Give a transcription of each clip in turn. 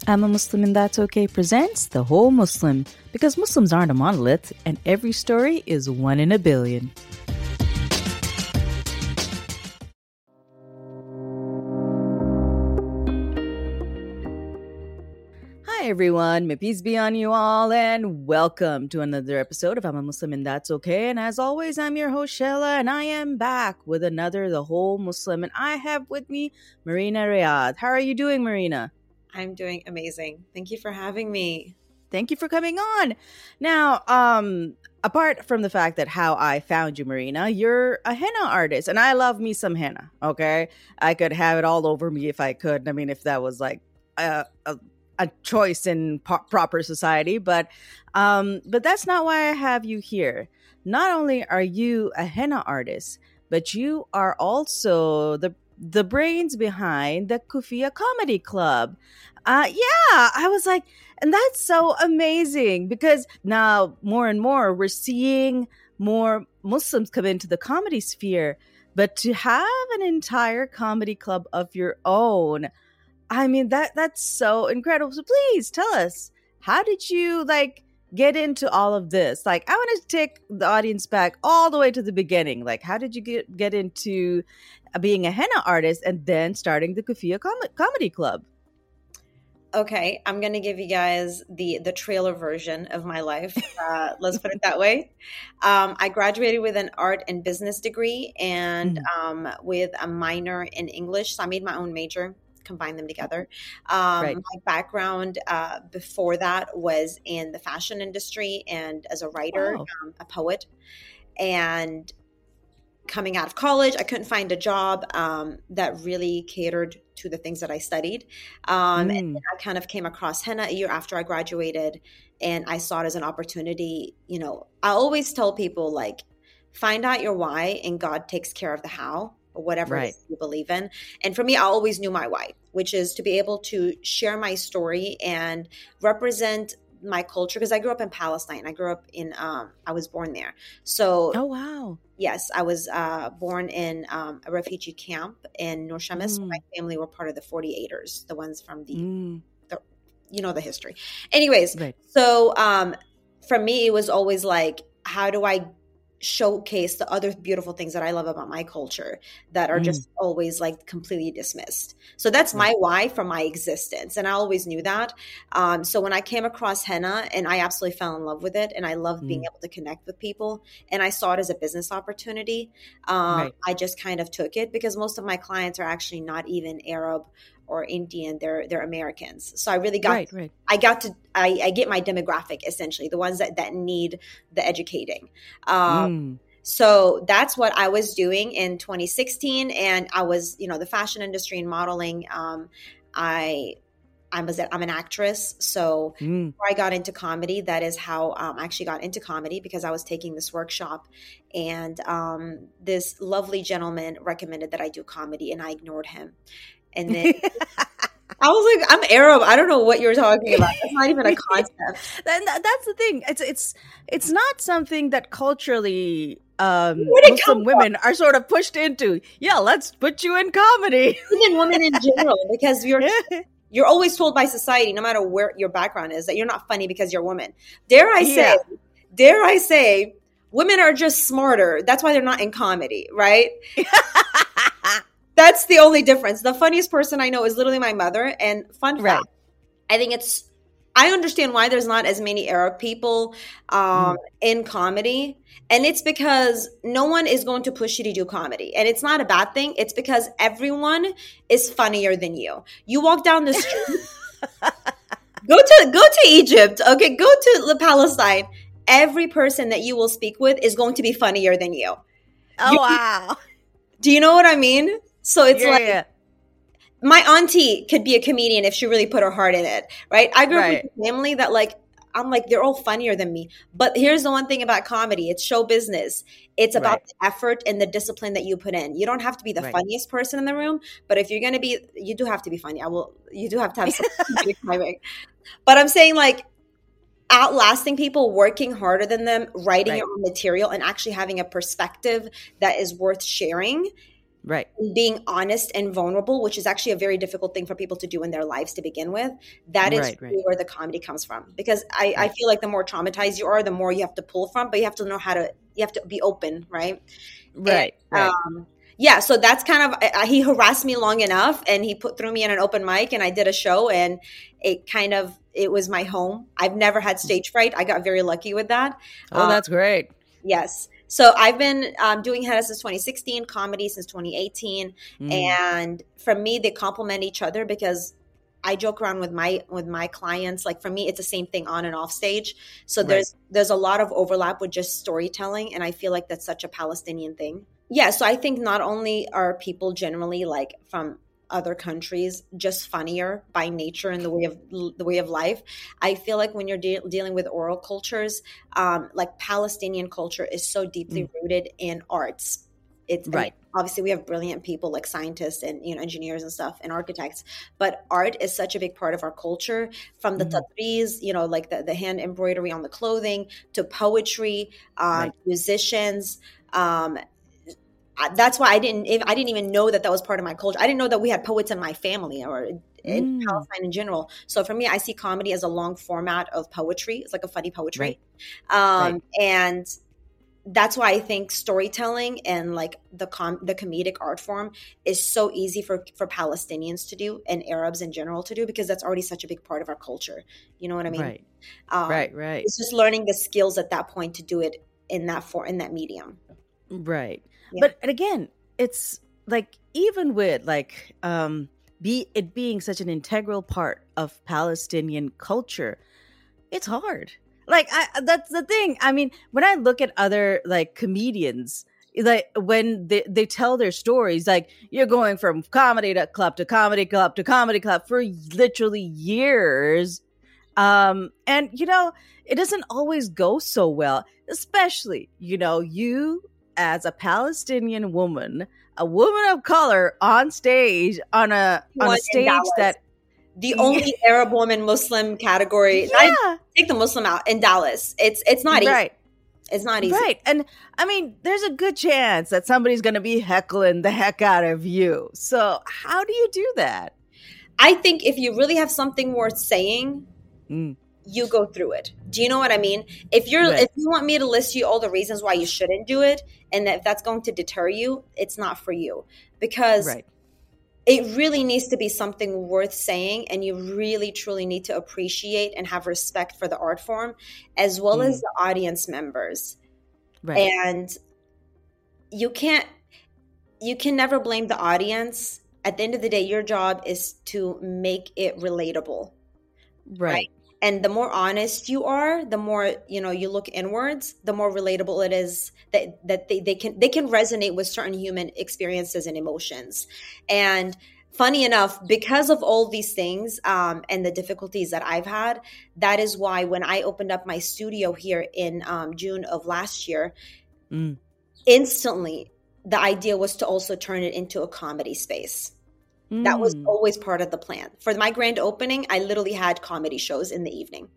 I'm a Muslim and That's Okay presents The Whole Muslim, because Muslims aren't a monolith and every story is one in a billion. Hi everyone, may peace be on you all, and welcome to another episode of I'm a Muslim and That's Okay. And as always, I'm your host Sheila, and I am back with another The Whole Muslim, and I have with me Marina Riyadh. How are you doing, Marina? I'm doing amazing. Thank you for having me. Thank you for coming on. Now, apart from the fact that how I found you, Marina, you're a henna artist, and I love me some henna. Okay, I could have it all over me if I could. I mean, if that was like a choice in proper society, but that's not why I have you here. Not only are you a henna artist, but you are also the brains behind the Kufia Comedy Club. I was like, and that's so amazing because now more and more we're seeing more Muslims come into the comedy sphere, but to have an entire comedy club of your own, I mean, that's so incredible. So please tell us, how did you get into all of this? Like, I want to take the audience back all the way to the beginning. Like, how did you get into being a henna artist and then starting the Kufia Comedy Club? Okay, I'm going to give you guys the trailer version of my life. Let's put it that way. I graduated with an art and business degree and with a minor in English. So I made my own major, combined them together. Right. My background before that was in the fashion industry and as a writer, a poet. And coming out of college, I couldn't find a job that really catered to the things that I studied. And I kind of came across henna a year after I graduated, and I saw it as an opportunity. You know, I always tell people, like, find out your why and God takes care of the how, or whatever it is you believe in. And for me, I always knew my why, which is to be able to share my story and represent my culture, because I grew up in Palestine. I grew up in I was born there. So oh wow. Yes, I was born in a refugee camp in Nur Shemesh. My family were part of the 48ers, the ones from the the history. Anyways, so for me, it was always like, how do I showcase the other beautiful things that I love about my culture that are just always like completely dismissed. So that's my why for my existence. And I always knew that. So when I came across henna, and I absolutely fell in love with it, and I loved being able to connect with people, and I saw it as a business opportunity. I just kind of took it, because most of my clients are actually not even Arab or Indian, they're Americans. So I really got I get my demographic, essentially, the ones that need the educating. So that's what I was doing in 2016, and I was, the fashion industry and modeling. I'm an actress. So before I got into comedy, that is how I actually got into comedy, because I was taking this workshop, and this lovely gentleman recommended that I do comedy, and I ignored him. And then I was like, I'm Arab. I don't know what you're talking about. That's not even a concept. That's the thing. It's not something that culturally Muslim women are sort of pushed into. Yeah, let's put you in comedy. Even women in general, because you're always told by society, no matter where your background is, that you're not funny because you're a woman. Dare I say, women are just smarter. That's why they're not in comedy, right? That's the only difference. The funniest person I know is literally my mother. And fun fact, I understand why there's not as many Arab people in comedy. And it's because no one is going to push you to do comedy. And it's not a bad thing. It's because everyone is funnier than you. You walk down the street, go to Egypt, okay, go to Palestine. Every person that you will speak with is going to be funnier than you. Wow. Do you know what I mean? So it's my auntie could be a comedian if she really put her heart in it, right? I grew up with a family that I'm like, they're all funnier than me. But here's the one thing about comedy. It's show business. It's about the effort and the discipline that you put in. You don't have to be the funniest person in the room, but if you're going to be, you do have to be funny. You do have to have some timing. But I'm saying, like, outlasting people, working harder than them, writing your own material, and actually having a perspective that is worth sharing Right. being honest and vulnerable, which is actually a very difficult thing for people to do in their lives to begin with. That is really where the comedy comes from. Because I feel like the more traumatized you are, the more you have to pull from, but you have to know you have to be open, right? Right. Yeah, so that's kind of, he harassed me long enough, and he threw me in an open mic, and I did a show, and it was my home. I've never had stage fright. I got very lucky with that. Oh, that's great. Yes. So I've been doing henna since 2016, comedy since 2018. And for me, they complement each other because I joke around with my clients. Like for me, it's the same thing on and off stage. So there's a lot of overlap with just storytelling. And I feel like that's such a Palestinian thing. Yeah. So I think not only are people generally like from other countries just funnier by nature and the way of life, I feel like when you're dealing with oral cultures, like Palestinian culture is so deeply rooted in arts. It's right. I mean, obviously we have brilliant people like scientists and engineers and stuff and architects, but art is such a big part of our culture, from the tatriz, like the hand embroidery on the clothing, to poetry, musicians. That's why I didn't even know that was part of my culture. I didn't know that we had poets in my family or in Palestine in general. So for me, I see comedy as a long format of poetry. It's like a funny poetry. And that's why I think storytelling and like the comedic art form is so easy for Palestinians to do and Arabs in general to do, because that's already such a big part of our culture. You know what I mean? Right. It's just learning the skills at that point to do it in that medium. Right. Yeah. But again, it's like, even with like it being such an integral part of Palestinian culture, it's hard. Like that's the thing. I mean, when I look at other like comedians, like when they tell their stories, like you're going from comedy club to comedy club to comedy club for literally years. And it doesn't always go so well, especially, you as a Palestinian woman, a woman of color on stage on a stage that the only Arab woman Muslim category. Yeah. Take the Muslim out in Dallas. It's not easy. Right. It's not easy. Right. And I mean, there's a good chance that somebody's going to be heckling the heck out of you. So how do you do that? I think if you really have something worth saying, you go through it. Do you know what I mean? If you want me to list you all the reasons why you shouldn't do it, and if that's going to deter you, it's not for you, because it really needs to be something worth saying, and you really truly need to appreciate and have respect for the art form as well as the audience members. Right. And you can never blame the audience. At the end of the day, your job is to make it relatable. Right. And the more honest you are, the more, you look inwards, the more relatable it is that they can resonate with certain human experiences and emotions. And funny enough, because of all these things and the difficulties that I've had, that is why when I opened up my studio here in June of last year, instantly the idea was to also turn it into a comedy space. That was always part of the plan. For my grand opening, I literally had comedy shows in the evening.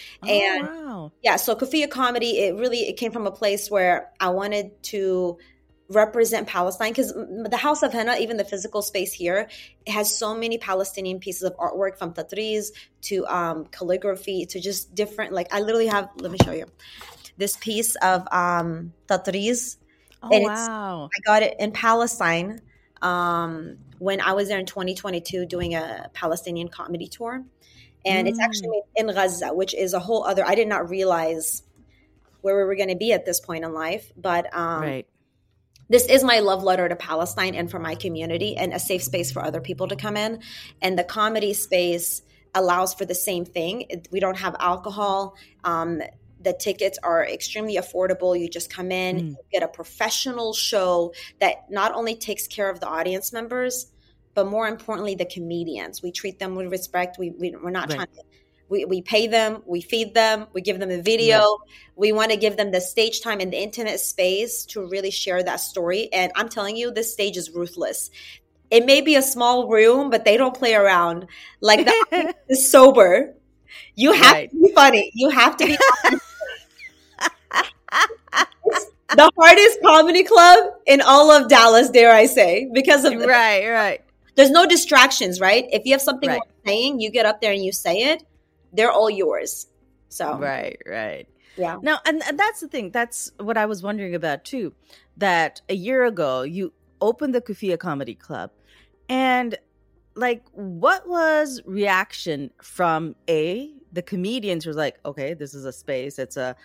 So Kufiyya Comedy, it came from a place where I wanted to represent Palestine, because the House of Henna, even the physical space here, it has so many Palestinian pieces of artwork, from tatriz to calligraphy to just different, like I literally have, let me show you this piece of tatriz. I got it in Palestine when I was there in 2022 doing a Palestinian comedy tour. And it's actually in Gaza, which is a whole other, I did not realize where we were going to be at this point in life. But this is my love letter to Palestine and for my community, and a safe space for other people to come in. And the comedy space allows for the same thing. We don't have alcohol. The tickets are extremely affordable. You just come in, you get a professional show that not only takes care of the audience members, but more importantly, the comedians. We treat them with respect. We're not trying to, we pay them, we feed them, we give them a video. We want to give them the stage time and the intimate space to really share that story. And I'm telling you, this stage is ruthless. It may be a small room, but they don't play around. Like, the audience is sober. You have to be funny. You have to be the hardest comedy club in all of Dallas, dare I say, because of right. There's no distractions, right? If you have something right. worth saying, you get up there and you say it. They're all yours. So right. Yeah. Now, and that's the thing. That's what I was wondering about too. That a year ago you opened the Kufia Comedy Club, and like, what was reaction from the comedians? Were like, okay, this is a space. It's a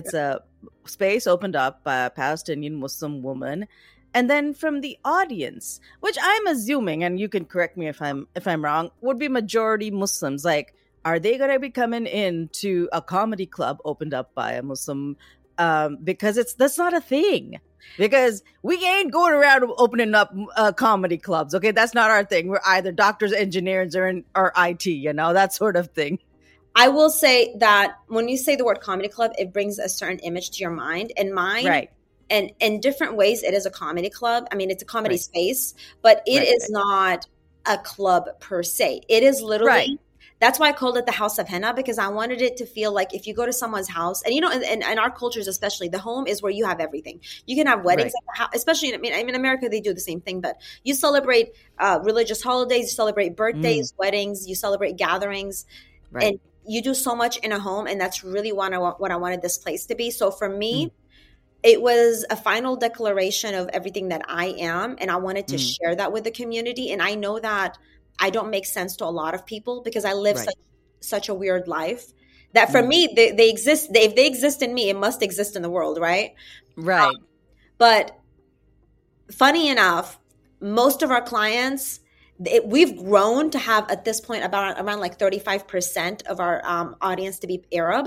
space opened up by a Palestinian Muslim woman. And then from the audience, which I'm assuming, and you can correct me if I'm wrong, would be majority Muslims. Like, are they going to be coming into a comedy club opened up by a Muslim? Because that's not a thing. Because we ain't going around opening up comedy clubs. Okay, that's not our thing. We're either doctors, engineers, or IT. That sort of thing. I will say that when you say the word comedy club, it brings a certain image to your mind, and mine. Right. And in different ways, it is a comedy club. I mean, it's a comedy space, but it is not a club per se. It is literally, that's why I called it the House of Henna, because I wanted it to feel like if you go to someone's house, and in our cultures especially, the home is where you have everything. You can have weddings at the house, especially in America, they do the same thing, but you celebrate religious holidays, you celebrate birthdays, weddings, you celebrate gatherings, and you do so much in a home, and that's really what I wanted this place to be. So for me, it was a final declaration of everything that I am, and I wanted to share that with the community. And I know that I don't make sense to a lot of people because I live such a weird life that for me, they exist. If they exist in me, it must exist in the world, right? Right. But funny enough, most of our clients, we've grown to have at this point around like 35% of our audience to be Arab.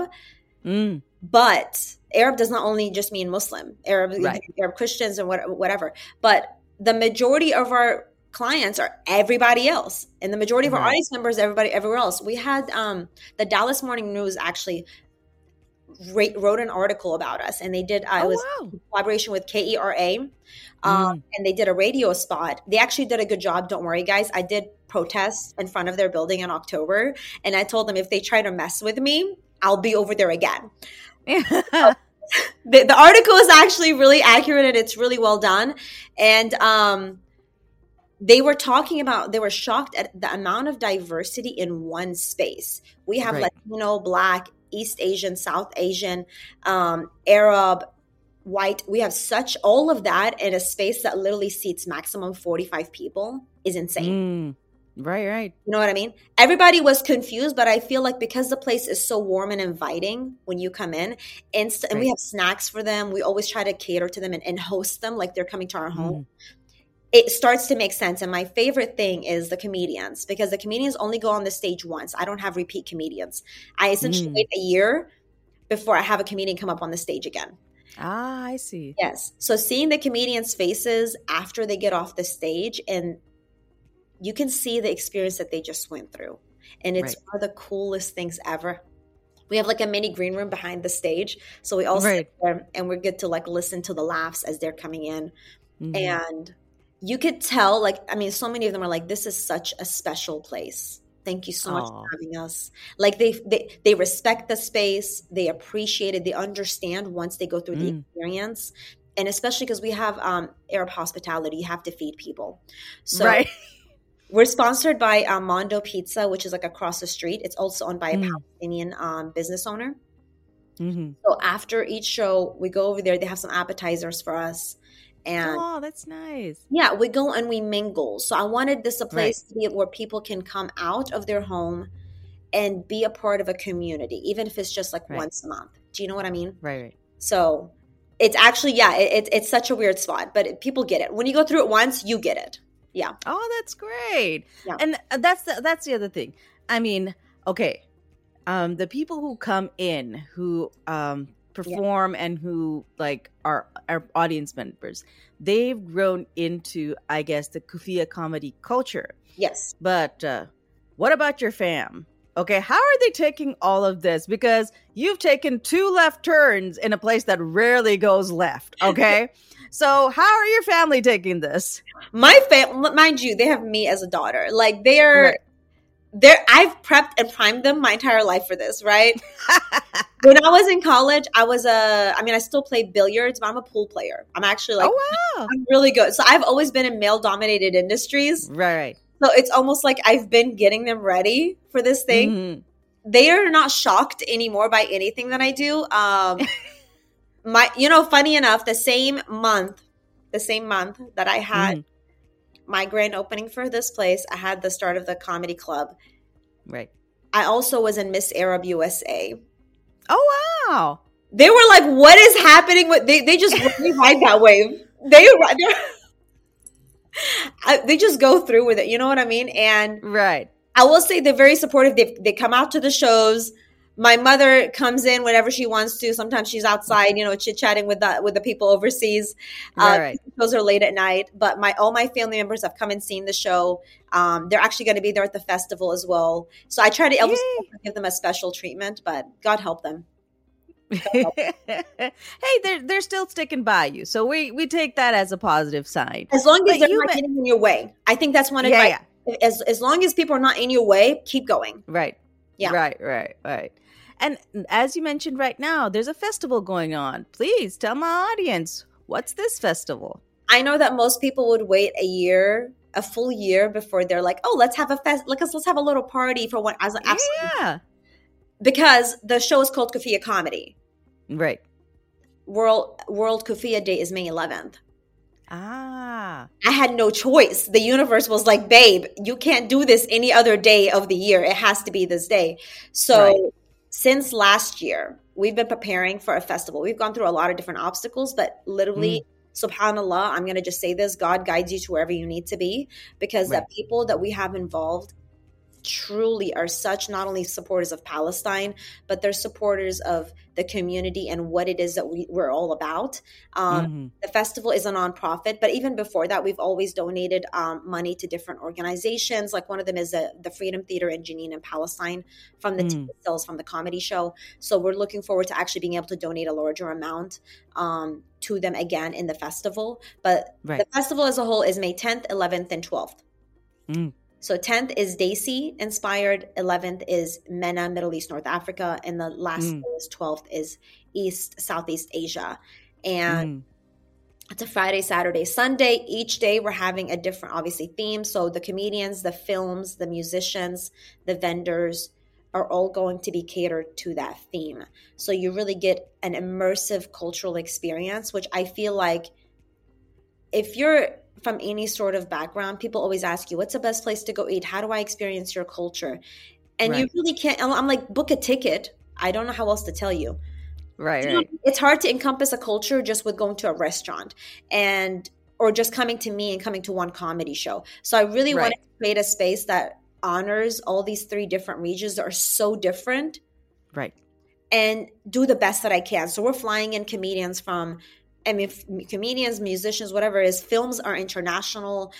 But Arab does not only just mean Muslim, Arab Christians and whatever. But the majority of our clients are everybody else, and the majority of our audience members, everybody everywhere else. We had the Dallas Morning News actually wrote an article about us, and they did. It was in collaboration with KERA, and they did a radio spot. They actually did a good job. Don't worry, guys. I did protest in front of their building in October, and I told them if they try to mess with me, I'll be over there again. The article is actually really accurate, and it's really well done. And they were shocked at the amount of diversity in one space. We have Latino, Black, East Asian, South Asian, Arab, white. We have all of that in a space that literally seats maximum 45 people is insane. Right. You know what I mean? Everybody was confused, but I feel like because the place is so warm and inviting when you come in, and we have snacks for them, we always try to cater to them and host them like they're coming to our home. It starts to make sense. And my favorite thing is the comedians, because the comedians only go on the stage once. I don't have repeat comedians. I essentially wait a year before I have a comedian come up on the stage again. Ah, I see. Yes. So seeing the comedians' faces after they get off the stage, and you can see the experience that they just went through. And it's one of the coolest things ever. We have like a mini green room behind the stage. So we all sit there and we're good to like listen to the laughs as they're coming in. And you could tell, so many of them are like, this is such a special place. Thank you so much for having us. Like they respect the space. They appreciate it. They understand once they go through the experience. And especially because we have Arab hospitality, you have to feed people. So we're sponsored by Mondo Pizza, which is like across the street. It's also owned by a Palestinian business owner. So after each show, we go over there. They have some appetizers for us. And that's nice. Yeah, we go and we mingle. So I wanted this a place to be where people can come out of their home and be a part of a community, even if it's just like once a month. Do you know what I mean? Right. So it's actually, it's such a weird spot, but people get it. When you go through it once, you get it. Yeah. Oh, that's great. Yeah. And that's the other thing. I mean, okay, the people who come in, who perform and who like are our audience members, they've grown into, I guess, the Kufia comedy culture. Yes. But what about your fam? Okay, how are they taking all of this? Because you've taken 2 left turns in a place that rarely goes left. Okay. So how are your family taking this? My family, mind you, they have me as a daughter. Like I've prepped and primed them my entire life for this, right? When I was in college, I still play billiards, but I'm a pool player. I'm actually like, I'm really good. So I've always been in male dominated industries. Right. So it's almost like I've been getting them ready for this thing. Mm-hmm. They are not shocked anymore by anything that I do. Funny enough, the same month that I had my grand opening for this place, I had the start of the comedy club. Right. I also was in Miss Arab USA. Oh, wow. They were like, what is happening? They just really ride that wave. They just go through with it. You know what I mean? And right. I will say they're very supportive. They come out to the shows. My mother comes in whenever she wants to. Sometimes she's outside, chit-chatting with the people overseas. Right. Shows are late at night. But all my family members have come and seen the show. They're actually going to be there at the festival as well. So I try to give them a special treatment, but God help them. Hey, they're still sticking by you. So we take that as a positive sign. As long as they're not getting in your way. I think that's one advice. Yeah. As long as people are not in your way, keep going. Right. Yeah. Right. And as you mentioned right now, there's a festival going on. Please tell my audience, what's this festival? I know that most people would wait a full year before they're like, oh, let's have let's have a little party for what. I was like, absolutely. Yeah. Because the show is called Kufiyya Comedy. Right. World Kufiyya Day is May 11th. Ah. I had no choice. The universe was like, babe, you can't do this any other day of the year. It has to be this day. So since last year, we've been preparing for a festival. We've gone through a lot of different obstacles, but literally, subhanAllah, I'm going to just say this, God guides you to wherever you need to be, because the people that we have involved truly are such not only supporters of Palestine, but they're supporters of the community and what it is that we're all about. The festival is a nonprofit, but even before that, we've always donated money to different organizations. Like one of them is the Freedom Theater in Jenin in Palestine from the ticket sales from the comedy show. So we're looking forward to actually being able to donate a larger amount to them again in the festival. But the festival as a whole is May 10th, 11th, and 12th. So 10th is Desi inspired, 11th is MENA, Middle East, North Africa, and the last is 12th is Southeast Asia. And it's a Friday, Saturday, Sunday. Each day we're having a different, obviously, theme. So the comedians, the films, the musicians, the vendors are all going to be catered to that theme. So you really get an immersive cultural experience, which I feel like if you're from any sort of background, people always ask you, what's the best place to go eat? How do I experience your culture? And you really can't. I'm like, book a ticket. I don't know how else to tell you. Right. It's hard to encompass a culture just with going to a restaurant or just coming to me and coming to one comedy show. So I really wanted to create a space that honors all these three different regions that are so different. Right. And do the best that I can. So we're flying in comedians comedians, musicians, whatever it is. Films are international.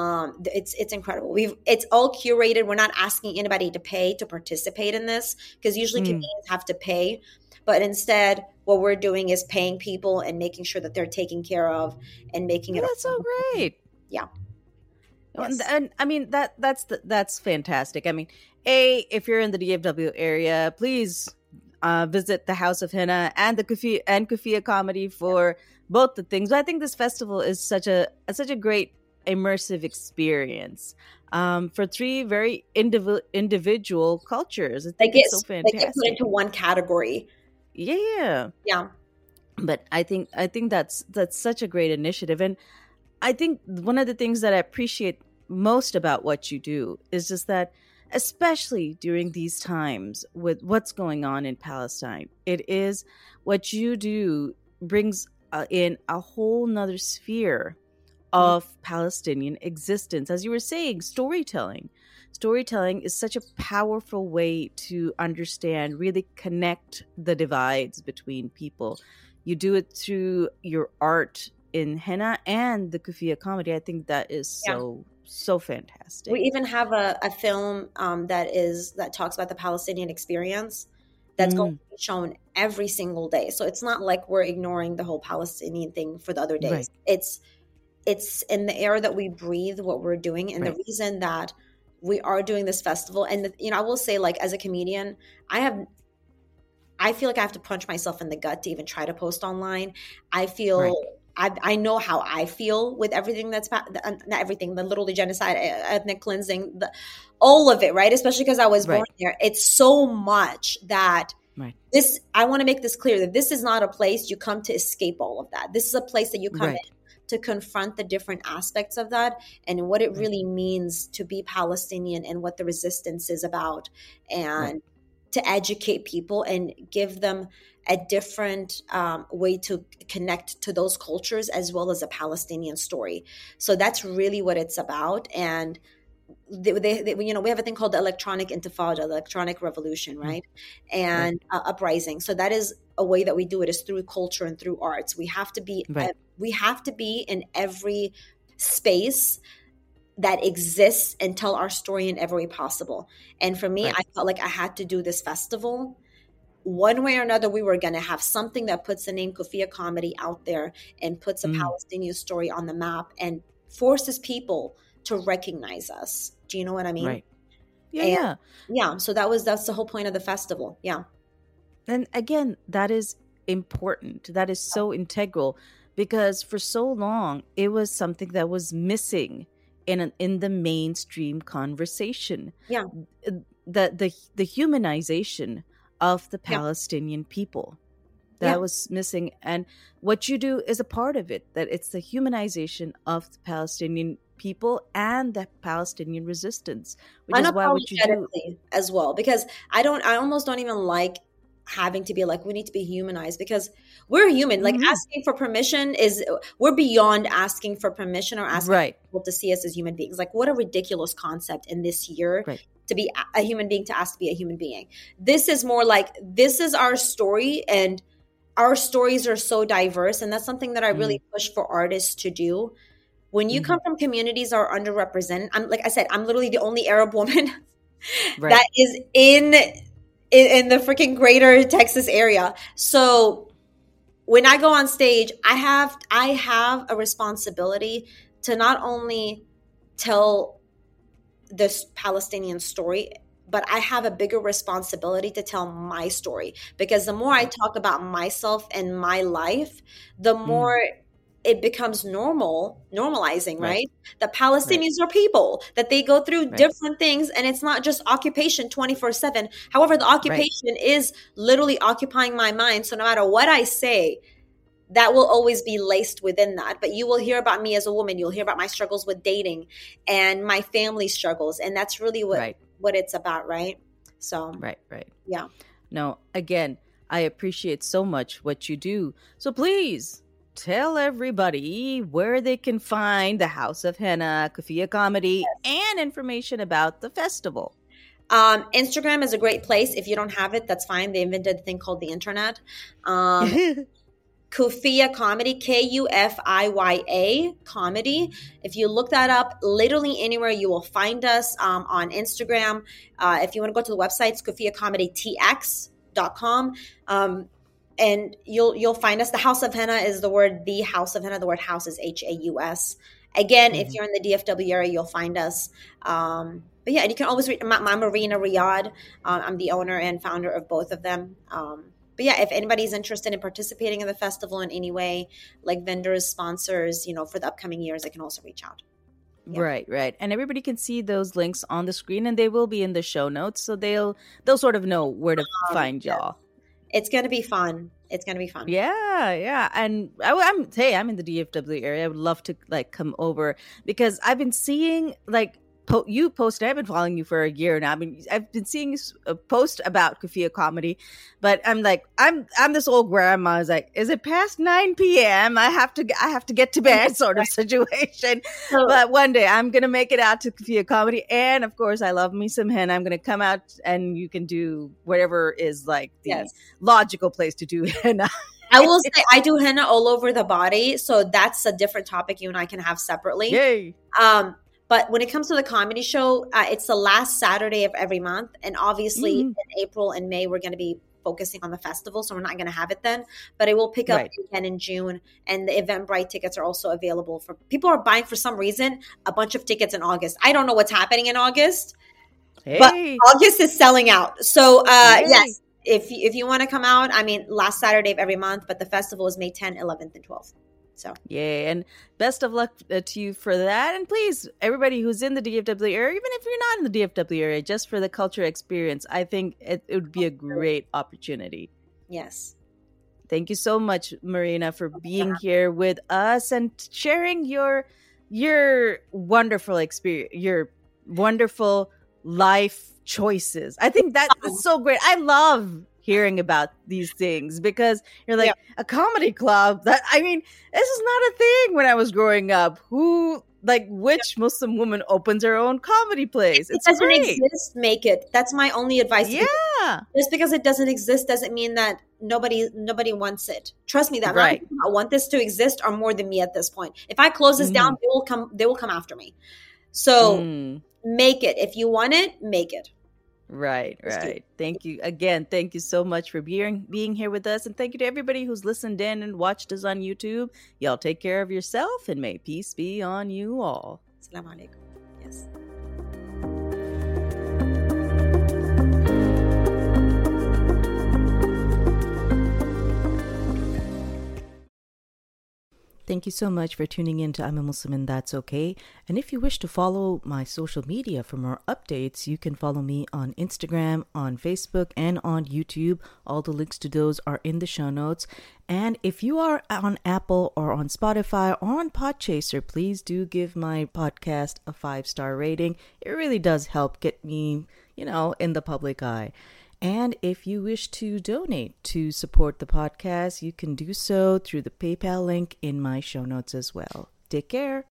It's incredible. It's all curated. We're not asking anybody to pay to participate in this, because usually comedians have to pay. But instead, what we're doing is paying people and making sure that they're taken care of and making it. That's so great. Yeah. Yes. And I mean, that's fantastic. I mean, if you're in the DFW area, please visit the House of Henna and the Kufiyya Comedy for both the things. But I think this festival is such a great immersive experience for three very individual cultures. I think it's so fantastic. They get put into one category. Yeah. But I think that's such a great initiative, and I think one of the things that I appreciate most about what you do is just that, especially during these times with what's going on in Palestine, it is what you do brings in a whole nother sphere of Palestinian existence. As you were saying, storytelling is such a powerful way to understand, really connect the divides between people. You do it through your art in henna and the Kufiyya Comedy. I think that is so fantastic. We even have a film that talks about the Palestinian experience that's going to be shown every single day. So it's not like we're ignoring the whole Palestinian thing for the other days. Right. It's in the air that we breathe what we're doing, and the reason that we are doing this festival. And I will say, like, as a comedian, I I feel like I have to punch myself in the gut to even try to post online. I feel I know how I feel with everything not everything, the literally genocide, ethnic cleansing, all of it, right? Especially because I was born there. It's so much that I want to make this clear that this is not a place you come to escape all of that. This is a place that you come in to confront the different aspects of that and what it really means to be Palestinian and what the resistance is about, and to educate people and give them a different way to connect to those cultures as well as a Palestinian story. So that's really what it's about. And they we have a thing called the electronic intifada, the electronic revolution, right? And uprising. So that is a way that we do it, is through culture and through arts. We have to be in every space that exists and tell our story in every way possible. And for me, I felt like I had to do this festival. One way or another, we were going to have something that puts the name Kufia Comedy out there and puts a Palestinian story on the map and forces people to recognize us. Do you know what I mean? Right. Yeah. So that's the whole point of the festival. Yeah. And again, that is important. That is so integral, because for so long it was something that was missing in the mainstream conversation. Yeah. The humanization of the Palestinian people. That was missing. And what you do is a part of it, that it's the humanization of the Palestinian people and the Palestinian resistance, which is why what you do as well, because I almost don't even like having to be like, we need to be humanized, because we're human. Like asking for permission we're beyond asking for permission or asking people to see us as human beings. Like, what a ridiculous concept in this year to be a human being, to ask to be a human being. This is more like, this is our story, and our stories are so diverse. And that's something that I really push for artists to do. When you come from communities that are underrepresented, I'm literally the only Arab woman that is in the freaking greater Texas area. So when I go on stage, I have a responsibility to not only tell this Palestinian story, but I have a bigger responsibility to tell my story, because the more I talk about myself and my life, the more it becomes normalizing, right? The Palestinians are people, that they go through different things, and it's not just occupation 24/7. However, the occupation is literally occupying my mind. So no matter what I say, that will always be laced within that. But you will hear about me as a woman. You'll hear about my struggles with dating and my family struggles. And that's really what it's about, right? So, yeah. No, again, I appreciate so much what you do. So please tell everybody where they can find the House of Henna, Kufia Comedy, and information about the festival. Instagram is a great place. If you don't have it, that's fine. They invented a thing called the internet. Kufia Comedy, Kufiya Comedy. If you look that up, literally anywhere, you will find us on Instagram. If you want to go to the website, it's KufiaComedyTX.com. And you'll find us. The House of Henna is the word, the House of Henna. The word house is Haus. Again, if you're in the DFW area, you'll find us. But yeah, and you can always read. I'm Marina Riyad. I'm the owner and founder of both of them. But yeah, if anybody's interested in participating in the festival in any way, like vendors, sponsors, for the upcoming years, they can also reach out. Yeah. Right. And everybody can see those links on the screen, and they will be in the show notes, so they'll sort of know where to find y'all. It's going to be fun. Yeah. And I'm in the DFW area. I would love to come over, because I've been seeing you posted. I've been following you for a year now. I've been seeing you post about Kufia Comedy, but I'm this old grandma. I was like, is it past 9 p.m.? I have to get to bed, sort of situation. But one day I'm gonna make it out to Kufia Comedy, and of course, I love me some henna. I'm gonna come out, and you can do whatever is the logical place to do henna. I will say I do henna all over the body, so that's a different topic you and I can have separately. Yay. But when it comes to the comedy show, it's the last Saturday of every month. And obviously in April and May, we're going to be focusing on the festival. So we're not going to have it then. But it will pick up again in June. And the Eventbrite tickets are also available for people are buying, for some reason, a bunch of tickets in August. I don't know what's happening in August. But August is selling out. So yes, if you want to come out, I mean, last Saturday of every month, but the festival is May 10th, 11th, and 12th. So yay, and best of luck to you for that. And please, everybody who's in the DFW area, even if you're not in the DFW area, just for the culture experience, I think it would be a great opportunity. Yes. Thank you so much, Marina, for being here with us and sharing your wonderful experience, your wonderful life choices. I think that is so great. I love hearing about these things because you're like a comedy club. That, I mean, this is not a thing when I was growing up. Which Muslim woman opens her own comedy place? It doesn't exist, make it. That's my only advice. Yeah. Just because it doesn't exist doesn't mean that nobody wants it. Trust me, that right. I want this to exist are more than me at this point. If I close this down, they will come after me. So make it. If you want it, make it. Right. Thank you again. Thank you so much for being here with us. And thank you to everybody who's listened in and watched us on YouTube. Y'all take care of yourself and may peace be on you all. Assalamu alaikum. Yes. Thank you so much for tuning in to I'm a Muslim and That's Okay. And if you wish to follow my social media for more updates, you can follow me on Instagram, on Facebook, and on YouTube. All the links to those are in the show notes. And if you are on Apple or on Spotify or on Podchaser, please do give my podcast a 5-star rating. It really does help get me, in the public eye. And if you wish to donate to support the podcast, you can do so through the PayPal link in my show notes as well. Take care.